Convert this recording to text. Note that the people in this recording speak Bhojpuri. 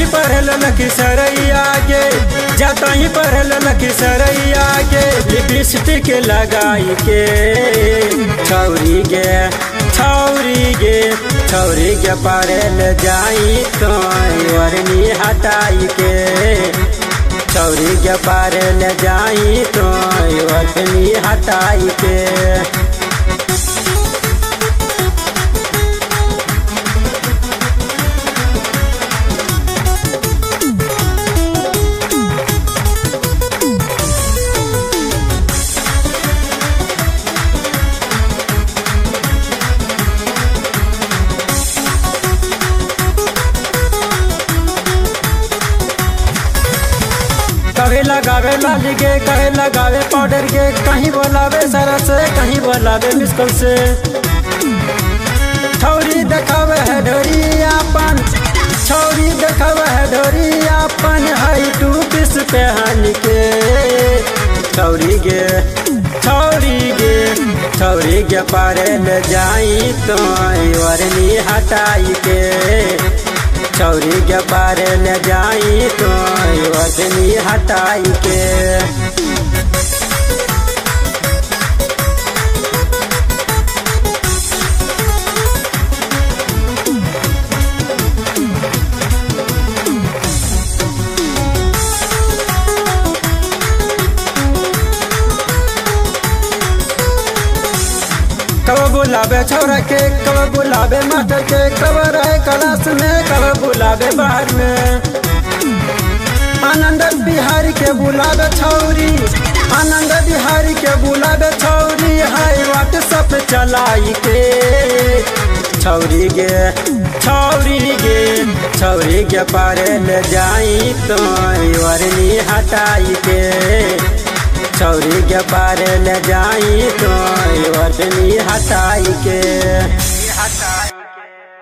पढ़ल लखीसरैया गे, जाता ही पढ़ल लखीसरैया गे, लिपस्टिक लगाई के छौरी गे छौरी गे छौरी गे पढ़ल जाई तो वरनी हटाई के, छौरी गे पढ़ल जाई तो वरनी हटाई के। कभी लगावे लाली गे, कहीं लगावे पाउडर गे, कहीं बोलावे सरस से, कहीं बोलावे मिस्कल से। छौरी देखावे है ढोरियापन, छौरी देखावे है ढोरियापन, हाई टू पीस पहन के। छौरी गे छौरी गे छौरी गे पढ़ल जाई तो वरनी हटाई के, छौरी के पढ़ल जाई तो वरनी हटाई के। कब बुलावे छौरा के, कब बुलावे मास्टर के, कब रहे क्लास में, कब बुलावे बाहर में। आनंद बिहारी के बुलावे छौरी, आनंद बिहारी के बुलावे छौरी, हाई व्हाट्सएप चलाई के। छौरी गे छौरी गे छौरी के पढ़ल जाई तो वरनी हटाई के, छौरी के पढ़ल जाई तो वरनी हटाई के।